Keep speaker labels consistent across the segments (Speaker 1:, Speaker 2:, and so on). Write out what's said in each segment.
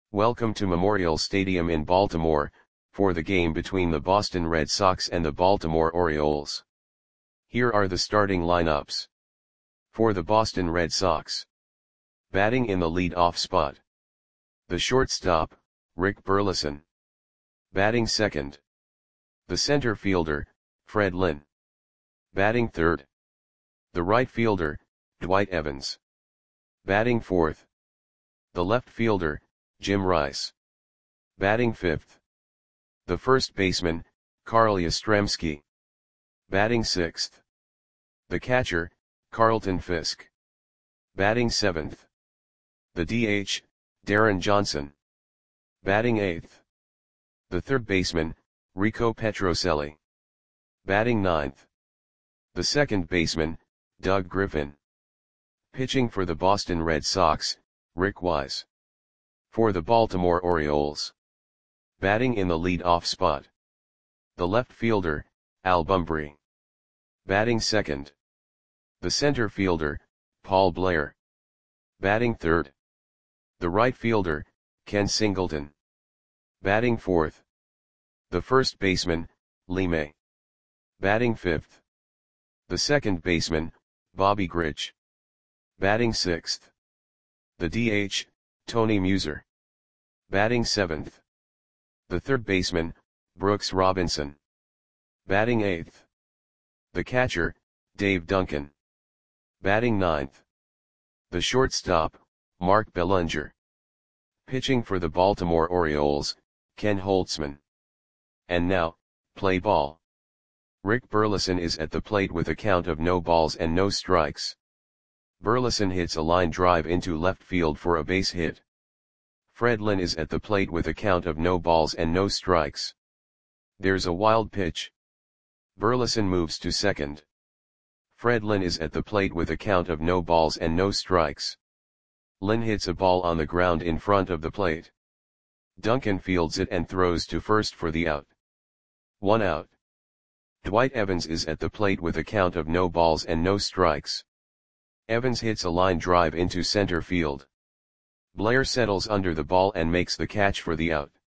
Speaker 1: Welcome to Memorial Stadium in Baltimore, for the game between the Boston Red Sox and the Baltimore Orioles. Here are the starting lineups. For the Boston Red Sox. Batting in the lead-off spot. The shortstop, Rick Burleson. Batting second. The center fielder, Fred Lynn. Batting third. The right fielder, Dwight Evans. Batting fourth. The left fielder, Jim Rice. Batting fifth. The first baseman, Carl Yastrzemski. Batting sixth. The catcher, Carlton Fisk. Batting seventh. The DH, Darren Johnson. Batting eighth. The third baseman, Rico Petrocelli. Batting ninth. The second baseman, Doug Griffin. Pitching for the Boston Red Sox, Rick Wise. For the Baltimore Orioles. Batting in the lead-off spot. The left fielder, Al Bumbry. Batting second. The center fielder, Paul Blair. Batting third. The right fielder, Ken Singleton. Batting fourth. The first baseman, Lee May. Batting fifth. The second baseman, Bobby Grich. Batting sixth. The DH, Tony Muser. Batting seventh. The third baseman, Brooks Robinson. Batting eighth. The catcher, Dave Duncan. Batting ninth. The shortstop, Mark Bellinger. Pitching for the Baltimore Orioles, Ken Holtzman. And now, play ball. Rick Burleson is at the plate with a count of no balls and no strikes. Burleson hits a line drive into left field for a base hit. Fred Lynn is at the plate with a count of no balls and no strikes. There's a wild pitch. Burleson moves to second. Fred Lynn is at the plate with a count of no balls and no strikes. Lynn hits a ball on the ground in front of the plate. Duncan fields it and throws to first for the out. 1 out. Dwight Evans is at the plate with a count of no balls and no strikes. Evans hits a line drive into center field. Blair settles under the ball and makes the catch for the out.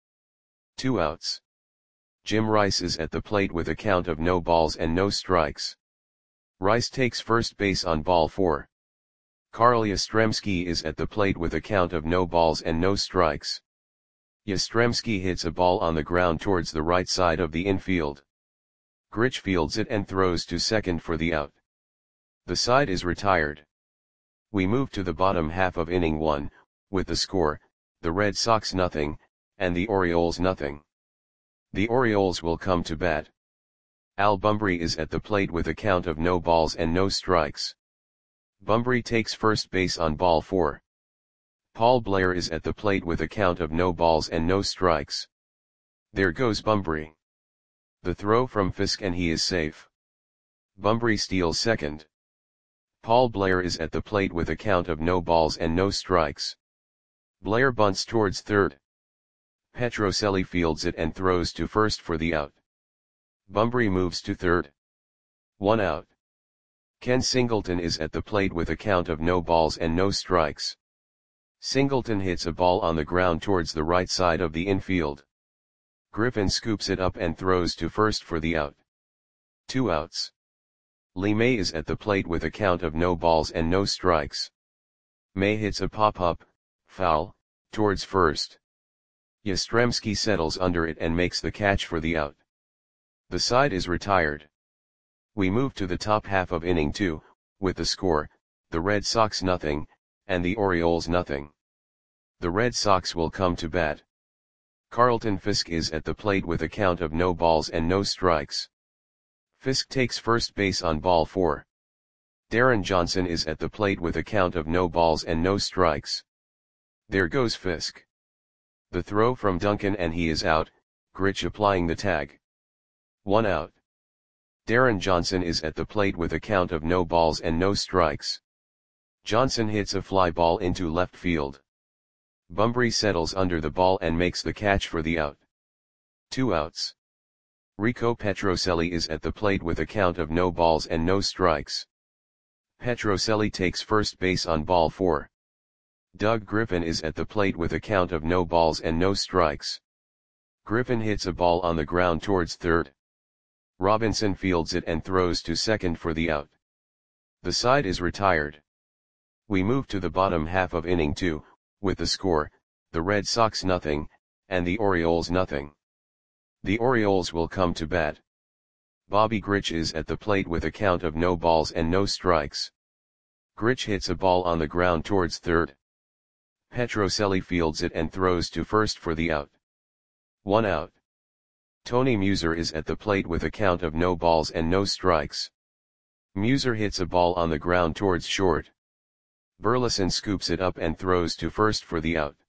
Speaker 1: 2 outs. Jim Rice is at the plate with a count of no balls and no strikes. Rice takes first base on ball 4. Carl Yastrzemski is at the plate with a count of no balls and no strikes. Yastrzemski hits a ball on the ground towards the right side of the infield. Grich fields it and throws to second for the out. The side is retired. We move to the bottom half of inning 1, with the score, the Red Sox nothing, and the Orioles nothing. The Orioles will come to bat. Al Bumbry is at the plate with a count of no balls and no strikes. Bumbry takes first base on ball 4. Paul Blair is at the plate with a count of no balls and no strikes. There goes Bumbry. The throw from Fisk and he is safe. Bumbry steals second. Paul Blair is at the plate with a count of no balls and no strikes. Blair bunts towards third. Petrocelli fields it and throws to first for the out. Bumbry moves to third. 1 out. Ken Singleton is at the plate with a count of no balls and no strikes. Singleton hits a ball on the ground towards the right side of the infield. Griffin scoops it up and throws to first for the out. 2 outs. Lee May is at the plate with a count of no balls and no strikes. May hits a pop-up, foul, towards first. Yastrzemski settles under it and makes the catch for the out. The side is retired. We move to the top half of inning 2, with the score, the Red Sox nothing, and the Orioles nothing. The Red Sox will come to bat. Carlton Fisk is at the plate with a count of no balls and no strikes. Fisk takes first base on ball 4. Darren Johnson is at the plate with a count of no balls and no strikes. There goes Fisk. The throw from Duncan and he is out, Grich applying the tag. 1 out. Darren Johnson is at the plate with a count of no balls and no strikes. Johnson hits a fly ball into left field. Bumbry settles under the ball and makes the catch for the out. 2 outs. Rico Petrocelli is at the plate with a count of no balls and no strikes. Petrocelli takes first base on ball 4. Doug Griffin is at the plate with a count of no balls and no strikes. Griffin hits a ball on the ground towards third. Robinson fields it and throws to second for the out. The side is retired. We move to the bottom half of inning 2, with the score, the Red Sox nothing, and the Orioles nothing. The Orioles will come to bat. Bobby Grich is at the plate with a count of no balls and no strikes. Grich hits a ball on the ground towards third. Petrocelli fields it and throws to first for the out. 1 out. Tony Muser is at the plate with a count of no balls and no strikes. Muser hits a ball on the ground towards short. Burleson scoops it up and throws to first for the out.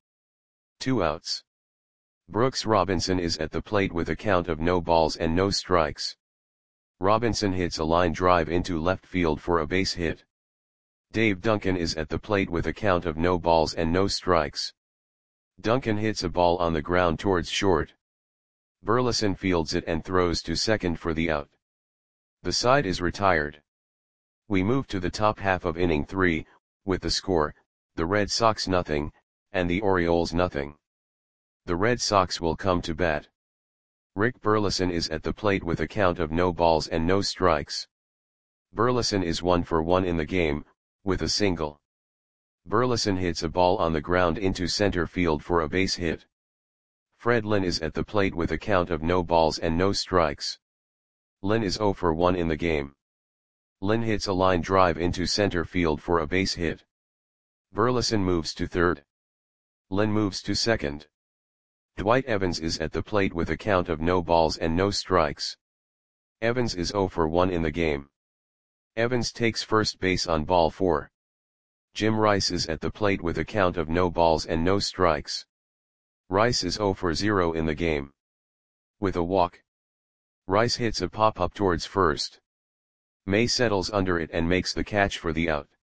Speaker 1: 2 outs. Brooks Robinson is at the plate with a count of no balls and no strikes. Robinson hits a line drive into left field for a base hit. Dave Duncan is at the plate with a count of no balls and no strikes. Duncan hits a ball on the ground towards short. Burleson fields it and throws to second for the out. The side is retired. We move to the top half of inning 3, with the score, the Red Sox nothing, and the Orioles nothing. The Red Sox will come to bat. Rick Burleson is at the plate with a count of no balls and no strikes. Burleson is 1 for 1 in the game, with a single. Burleson hits a ball on the ground into center field for a base hit. Fred Lynn is at the plate with a count of no balls and no strikes. Lynn is 0 for 1 in the game. Lynn hits a line drive into center field for a base hit. Burleson moves to third. Lynn moves to second. Dwight Evans is at the plate with a count of no balls and no strikes. Evans is 0 for 1 in the game. Evans takes first base on ball 4. Jim Rice is at the plate with a count of no balls and no strikes. Rice is 0 for 0 in the game. With a walk. Rice hits a pop-up towards first. May settles under it and makes the catch for the out.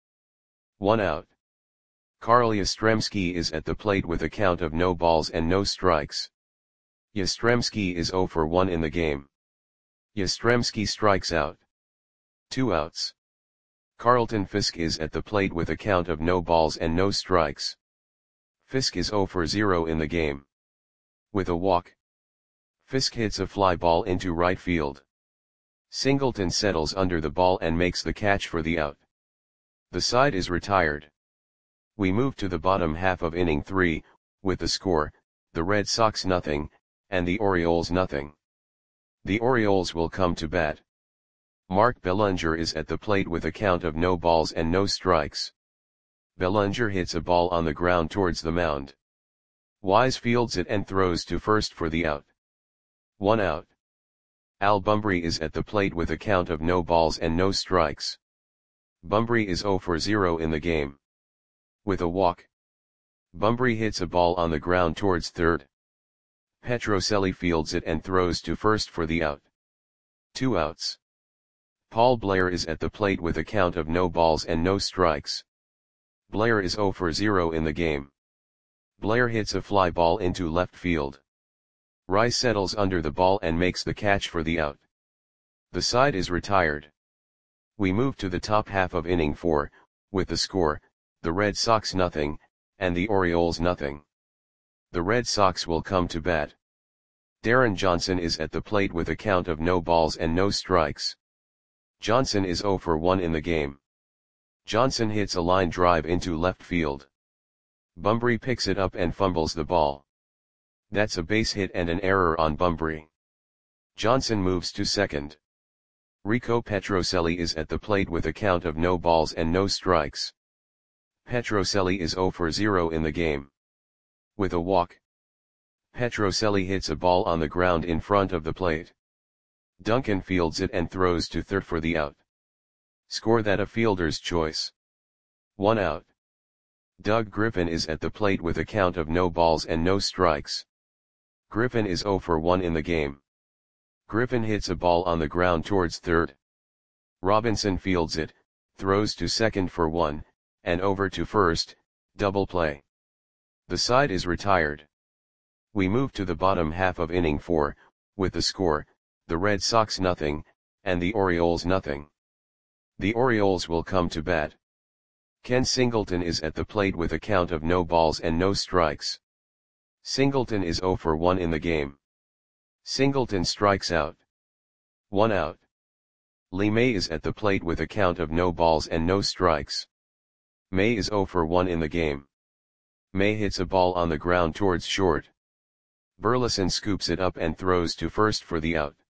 Speaker 1: 1 out. Carl Yastrzemski is at the plate with a count of no balls and no strikes. Yastrzemski is 0 for 1 in the game. Yastrzemski strikes out. 2 outs. Carlton Fisk is at the plate with a count of no balls and no strikes. Fisk is 0 for 0 in the game. With a walk. Fisk hits a fly ball into right field. Singleton settles under the ball and makes the catch for the out. The side is retired. We move to the bottom half of inning 3, with the score, the Red Sox nothing, and the Orioles nothing. The Orioles will come to bat. Mark Bellinger is at the plate with a count of no balls and no strikes. Bellinger hits a ball on the ground towards the mound. Wise fields it and throws to first for the out. 1 out. Al Bumbry is at the plate with a count of no balls and no strikes. Bumbry is 0 for 0 in the game. With a walk. Bumbry hits a ball on the ground towards third. Petrocelli fields it and throws to first for the out. 2 outs. Paul Blair is at the plate with a count of no balls and no strikes. Blair is 0 for 0 in the game. Blair hits a fly ball into left field. Rice settles under the ball and makes the catch for the out. The side is retired. We move to the top half of inning 4, with the score, the Red Sox nothing, and the Orioles nothing. The Red Sox will come to bat. Darren Johnson is at the plate with a count of no balls and no strikes. Johnson is 0 for 1 in the game. Johnson hits a line drive into left field. Bumbry picks it up and fumbles the ball. That's a base hit and an error on Bumbry. Johnson moves to second. Rico Petrocelli is at the plate with a count of no balls and no strikes. Petrocelli is 0 for 0 in the game. With a walk. Petrocelli hits a ball on the ground in front of the plate. Duncan fields it and throws to third for the out. Score that a fielder's choice. 1 out. Doug Griffin is at the plate with a count of no balls and no strikes. Griffin is 0 for 1 in the game. Griffin hits a ball on the ground towards third. Robinson fields it, throws to second for 1, and over to first, double play. The side is retired. We move to the bottom half of inning 4, with the score, the Red Sox nothing, and the Orioles nothing. The Orioles will come to bat. Ken Singleton is at the plate with a count of no balls and no strikes. Singleton is 0 for 1 in the game. Singleton strikes out. 1 out. Lee May is at the plate with a count of no balls and no strikes. May is 0 for 1 in the game. May hits a ball on the ground towards short. Burleson scoops it up and throws to first for the out.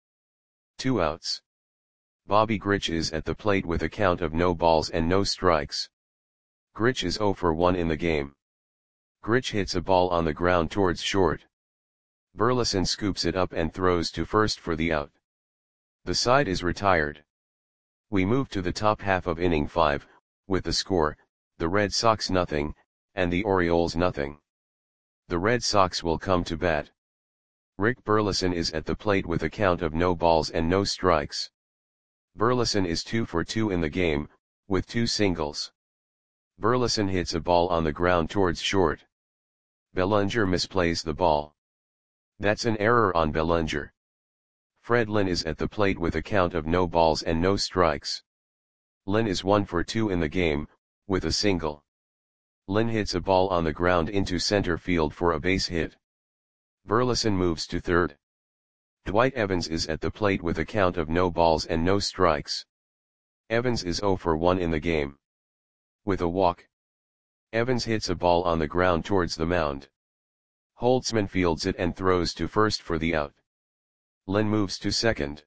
Speaker 1: 2 outs. Bobby Grich is at the plate with a count of no balls and no strikes. Grich is 0 for 1 in the game. Grich hits a ball on the ground towards short. Burleson scoops it up and throws to first for the out. The side is retired. We move to the top half of inning 5, with the score, the Red Sox nothing, and the Orioles nothing. The Red Sox will come to bat. Rick Burleson is at the plate with a count of no balls and no strikes. Burleson is 2 for 2 in the game, with 2 singles. Burleson hits a ball on the ground towards short. Bellinger misplays the ball. That's an error on Bellinger. Fred Lynn is at the plate with a count of no balls and no strikes. Lynn is 1 for 2 in the game, with a single. Lynn hits a ball on the ground into center field for a base hit. Burleson moves to third. Dwight Evans is at the plate with a count of no balls and no strikes. Evans is 0 for 1 in the game. With a walk. Evans hits a ball on the ground towards the mound. Holtzman fields it and throws to first for the out. Lynn moves to second.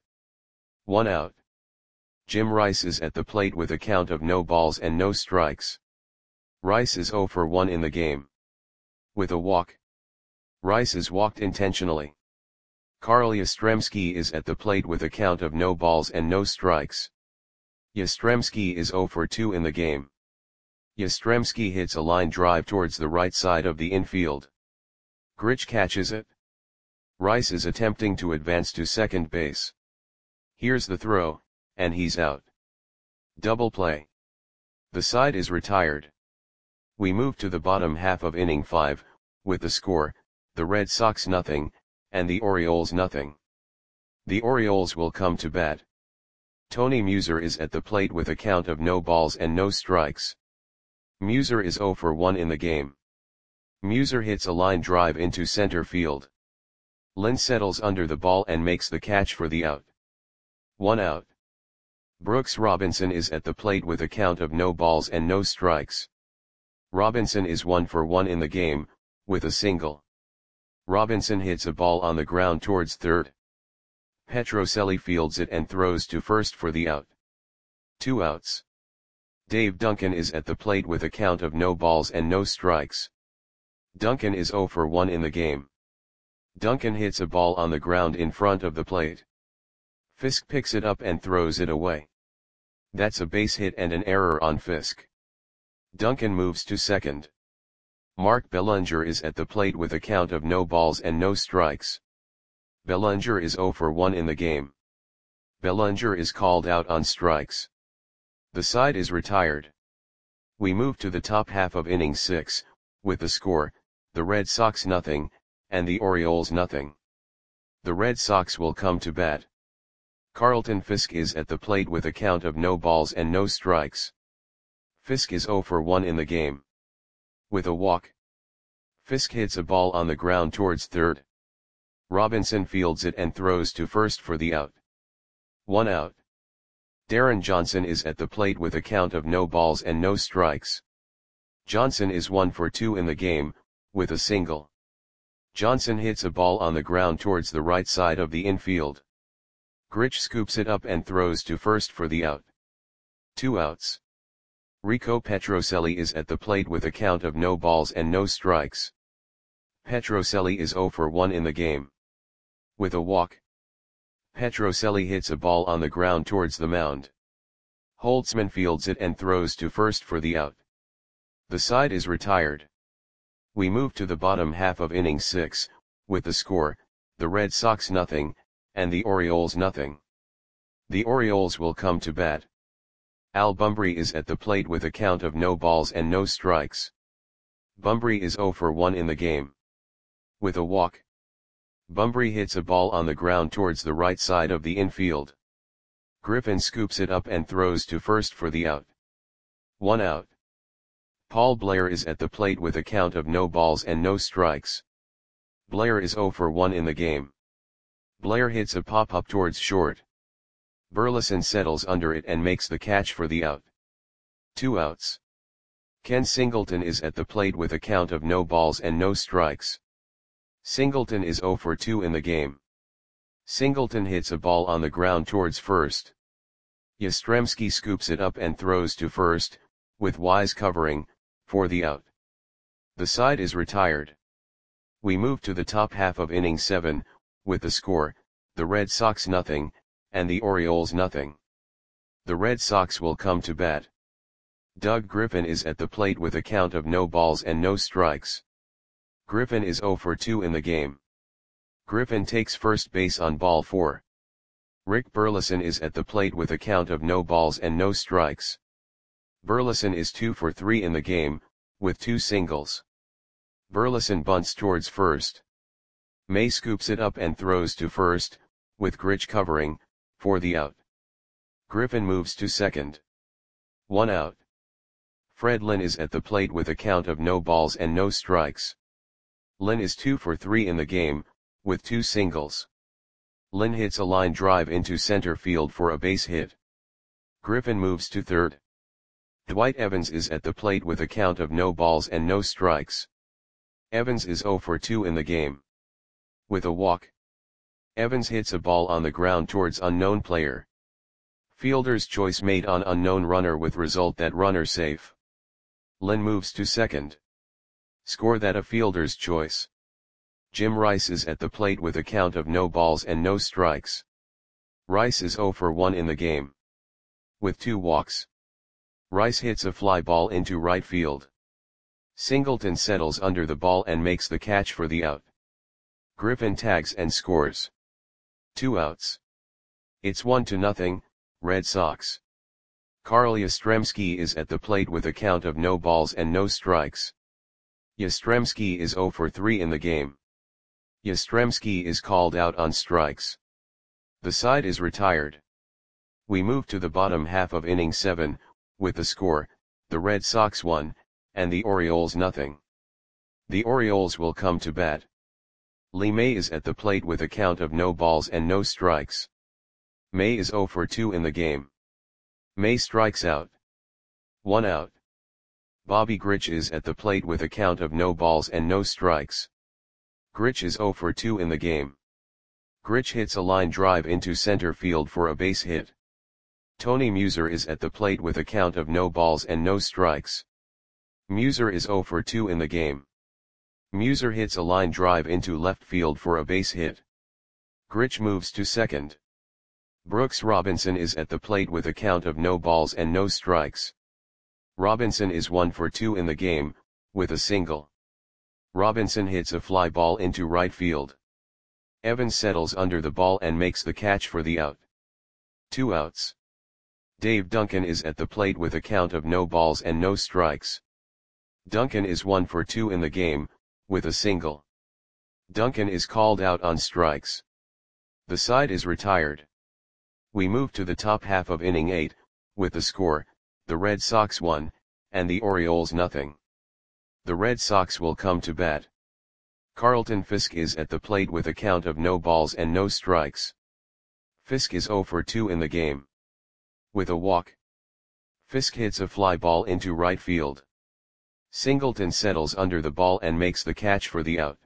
Speaker 1: 1 out. Jim Rice is at the plate with a count of no balls and no strikes. Rice is 0 for 1 in the game. With a walk. Rice is walked intentionally. Carl Yastrzemski is at the plate with a count of no balls and no strikes. Yastrzemski is 0 for 2 in the game. Yastrzemski hits a line drive towards the right side of the infield. Grich catches it. Rice is attempting to advance to second base. Here's the throw, and he's out. Double play. The side is retired. We move to the bottom half of inning 5, with the score, the Red Sox nothing, and the Orioles nothing. The Orioles will come to bat. Tony Muser is at the plate with a count of no balls and no strikes. Muser is 0 for 1 in the game. Muser hits a line drive into center field. Lynn settles under the ball and makes the catch for the out. 1 out. Brooks Robinson is at the plate with a count of no balls and no strikes. Robinson is 1 for 1 in the game, with a single. Robinson hits a ball on the ground towards third. Petrocelli fields it and throws to first for the out. 2 outs. Dave Duncan is at the plate with a count of no balls and no strikes. Duncan is 0 for 1 in the game. Duncan hits a ball on the ground in front of the plate. Fisk picks it up and throws it away. That's a base hit and an error on Fisk. Duncan moves to second. Mark Bellinger is at the plate with a count of no balls and no strikes. Bellinger is 0 for 1 in the game. Bellinger is called out on strikes. The side is retired. We move to the top half of inning 6, with the score, the Red Sox nothing, and the Orioles nothing. The Red Sox will come to bat. Carlton Fisk is at the plate with a count of no balls and no strikes. Fisk is 0 for 1 in the game. With a walk. Fisk hits a ball on the ground towards third. Robinson fields it and throws to first for the out. 1 out. Darren Johnson is at the plate with a count of no balls and no strikes. Johnson is 1 for 2 in the game, with a single. Johnson hits a ball on the ground towards the right side of the infield. Grich scoops it up and throws to first for the out. 2 outs. Rico Petrocelli is at the plate with a count of no balls and no strikes. Petrocelli is 0 for 1 in the game. With a walk. Petrocelli hits a ball on the ground towards the mound. Holtzman fields it and throws to first for the out. The side is retired. We move to the bottom half of inning 6, with the score, the Red Sox nothing, and the Orioles nothing. The Orioles will come to bat. Al Bumbry is at the plate with a count of no balls and no strikes. Bumbry is 0 for 1 in the game. With a walk. Bumbry hits a ball on the ground towards the right side of the infield. Griffin scoops it up and throws to first for the out. 1 out. Paul Blair is at the plate with a count of no balls and no strikes. Blair is 0 for 1 in the game. Blair hits a pop-up towards short. Burleson settles under it and makes the catch for the out. 2 outs. Ken Singleton is at the plate with a count of no balls and no strikes. Singleton is 0 for 2 in the game. Singleton hits a ball on the ground towards first. Yastrzemski scoops it up and throws to first, with Wise covering, for the out. The side is retired. We move to the top half of inning 7, with the score, the Red Sox 0, and the Orioles 0. The Red Sox will come to bat. Doug Griffin is at the plate with a count of no balls and no strikes. Griffin is 0 for 2 in the game. Griffin takes first base on ball 4. Rick Burleson is at the plate with a count of no balls and no strikes. Burleson is 2 for 3 in the game, with 2 singles. Burleson bunts towards first. May scoops it up and throws to first, with Grich covering, for the out. Griffin moves to second. 1 out. Fred Lynn is at the plate with a count of no balls and no strikes. Lynn is 2 for 3 in the game, with 2 singles. Lynn hits a line drive into center field for a base hit. Griffin moves to third. Dwight Evans is at the plate with a count of no balls and no strikes. Evans is 0 for 2 in the game. With a walk. Evans hits a ball on the ground towards unknown player. Fielder's choice made on unknown runner with result that runner safe. Lynn moves to second. Score that a fielder's choice. Jim Rice is at the plate with a count of no balls and no strikes. Rice is 0 for 1 in the game. With 2 walks. Rice hits a fly ball into right field. Singleton settles under the ball and makes the catch for the out. Griffin tags and scores. 2 outs. It's 1-0, Red Sox. Carl Yastrzemski is at the plate with a count of no balls and no strikes. Yastrzemski is 0 for 3 in the game. Yastrzemski is called out on strikes. The side is retired. We move to the bottom half of inning 7, with the score, the Red Sox 1, and the Orioles 0. The Orioles will come to bat. Lee May is at the plate with a count of no balls and no strikes. May is 0 for 2 in the game. May strikes out. 1 out. Bobby Grich is at the plate with a count of no balls and no strikes. Grich is 0 for 2 in the game. Grich hits a line drive into center field for a base hit. Tony Muser is at the plate with a count of no balls and no strikes. Muser is 0 for 2 in the game. Muser hits a line drive into left field for a base hit. Grich moves to second. Brooks Robinson is at the plate with a count of no balls and no strikes. Robinson is 1 for 2 in the game, with a single. Robinson hits a fly ball into right field. Evans settles under the ball and makes the catch for the out. 2 outs. Dave Duncan is at the plate with a count of no balls and no strikes. Duncan is 1 for 2 in the game, with a single. Duncan is called out on strikes. The side is retired. We move to the top half of inning 8, with the score, the Red Sox 1, and the Orioles 0. The Red Sox will come to bat. Carlton Fisk is at the plate with a count of no balls and no strikes. Fisk is 0 for 2 in the game. With a walk. Fisk hits a fly ball into right field. Singleton settles under the ball and makes the catch for the out.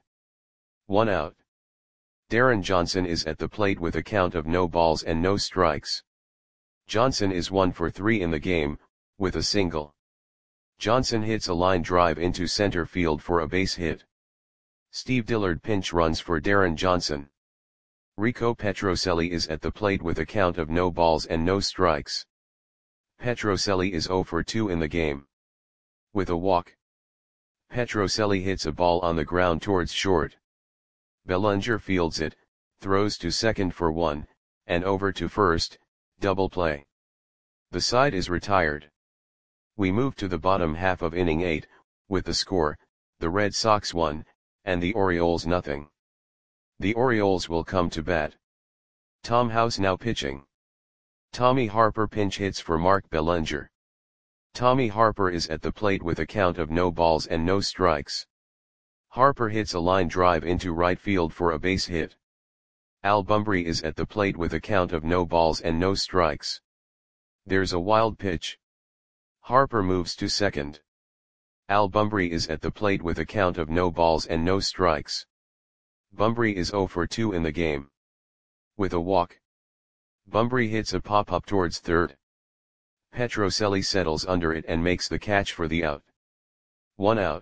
Speaker 1: 1 out. Darren Johnson is at the plate with a count of no balls and no strikes. Johnson is 1 for 3 in the game, with a single. Johnson hits a line drive into center field for a base hit. Steve Dillard pinch runs for Darren Johnson. Rico Petrocelli is at the plate with a count of no balls and no strikes. Petrocelli is 0 for 2 in the game. With a walk. Petrocelli hits a ball on the ground towards short. Bellinger fields it, throws to second for 1, and over to first, double play. The side is retired. We move to the bottom half of inning 8, with the score, the Red Sox 1, and the Orioles 0. The Orioles will come to bat. Tom House now pitching. Tommy Harper pinch hits for Mark Bellinger. Tommy Harper is at the plate with a count of no balls and no strikes. Harper hits a line drive into right field for a base hit. Al Bumbry is at the plate with a count of no balls and no strikes. There's a wild pitch. Harper moves to second. Al Bumbry is at the plate with a count of no balls and no strikes. Bumbry is 0 for 2 in the game. With a walk, Bumbry hits a pop-up towards third. Petrocelli settles under it and makes the catch for the out. 1 out.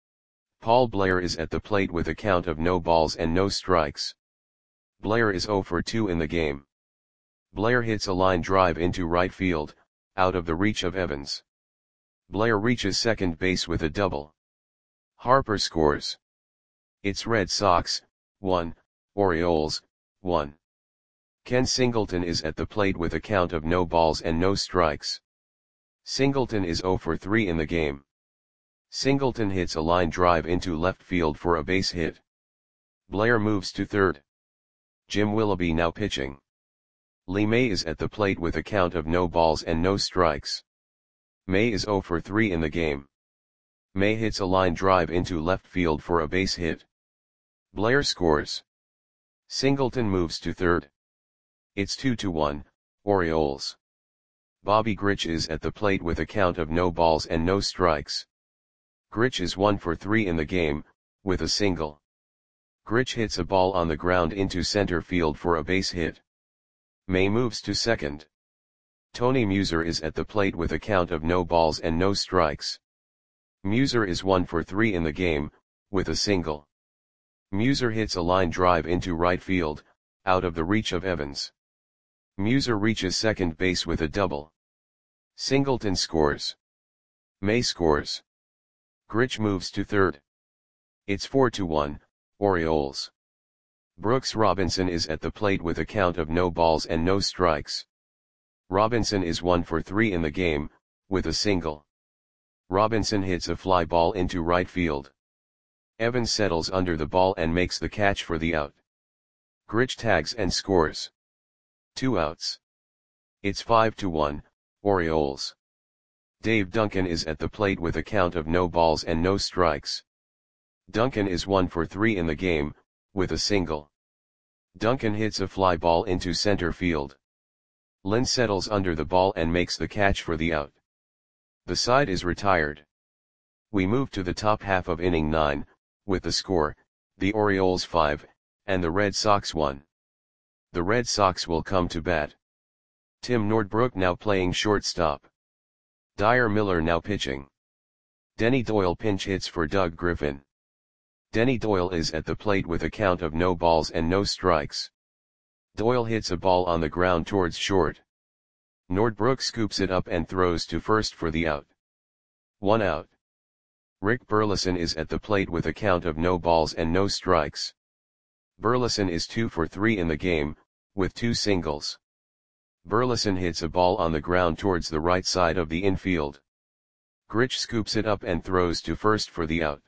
Speaker 1: Paul Blair is at the plate with a count of no balls and no strikes. Blair is 0 for 2 in the game. Blair hits a line drive into right field, out of the reach of Evans. Blair reaches second base with a double. Harper scores. It's Red Sox, 1, Orioles, 1. Ken Singleton is at the plate with a count of no balls and no strikes. Singleton is 0 for 3 in the game. Singleton hits a line drive into left field for a base hit. Blair moves to third. Jim Willoughby now pitching. Lee May is at the plate with a count of no balls and no strikes. May is 0 for 3 in the game. May hits a line drive into left field for a base hit. Blair scores. Singleton moves to third. It's 2-1, Orioles. Bobby Grich is at the plate with a count of no balls and no strikes. Grich is 1 for 3 in the game, with a single. Grich hits a ball on the ground into center field for a base hit. May moves to second. Tony Muser is at the plate with a count of no balls and no strikes. Muser is 1 for 3 in the game, with a single. Muser hits a line drive into right field, out of the reach of Evans. Muser reaches second base with a double. Singleton scores. May scores. Grich moves to third. It's 4-1, Orioles. Brooks Robinson is at the plate with a count of no balls and no strikes. Robinson is 1 for 3 in the game, with a single. Robinson hits a fly ball into right field. Evans settles under the ball and makes the catch for the out. Grich tags and scores. 2 outs. It's 5-1, Orioles. Dave Duncan is at the plate with a count of no balls and no strikes. Duncan is 1 for 3 in the game, with a single. Duncan hits a fly ball into center field. Lynn settles under the ball and makes the catch for the out. The side is retired. We move to the top half of inning 9, with the score, the Orioles 5, and the Red Sox 1. The Red Sox will come to bat. Tim Nordbrook now playing shortstop. Dyer Miller now pitching. Denny Doyle pinch hits for Doug Griffin. Denny Doyle is at the plate with a count of no balls and no strikes. Doyle hits a ball on the ground towards short. Nordbrook scoops it up and throws to first for the out. 1 out. Rick Burleson is at the plate with a count of no balls and no strikes. Burleson is 2 for 3 in the game, with 2 singles. Burleson hits a ball on the ground towards the right side of the infield. Grich scoops it up and throws to first for the out.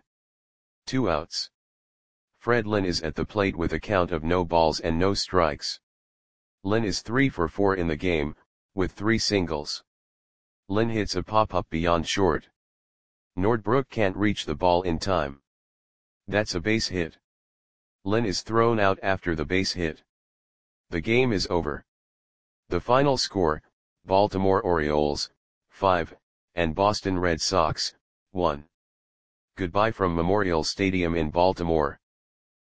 Speaker 1: 2 outs. Fred Lynn is at the plate with a count of no balls and no strikes. Lynn is 3 for 4 in the game, with 3 singles. Lynn hits a pop-up beyond short. Nordbrook can't reach the ball in time. That's a base hit. Lynn is thrown out after the base hit. The game is over. The final score, Baltimore Orioles, 5, and Boston Red Sox, 1. Goodbye from Memorial Stadium in Baltimore.